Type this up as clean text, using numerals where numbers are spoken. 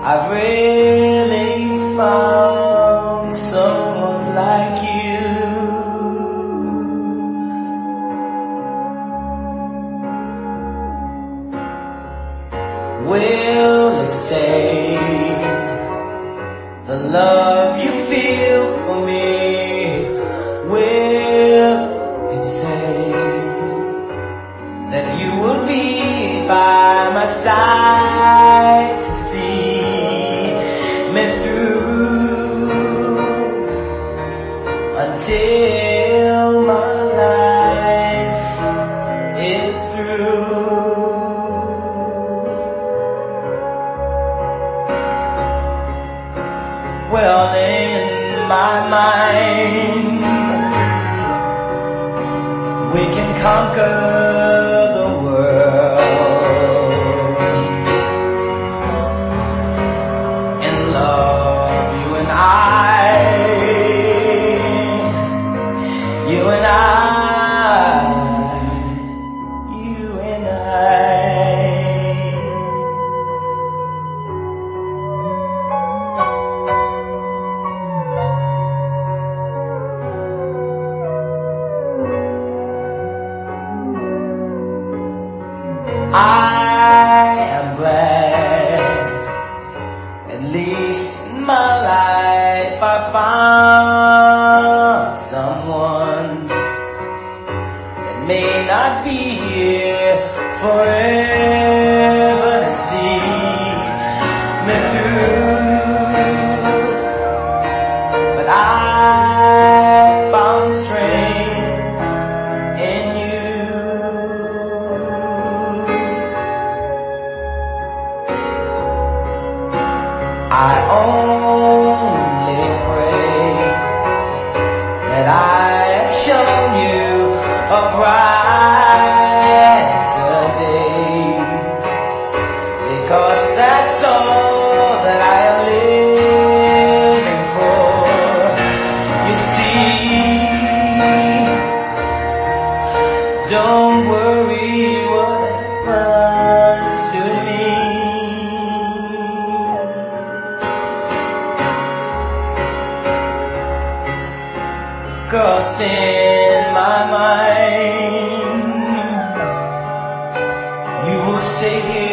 I really found someone like you. Will it stay, the love you feel for me? Will it say that you will be by my side to see me through until my life is through? Well, in my mind, we can conquer the world. In love, you and I. I am glad, at least in my life I found someone that may not be here forever to see me through, but I found strength in you. I only pray that I have shown you a brighter day, because that's all that I am living for. You see, don't worry what happens to me. Cause in my mind, you will stay here.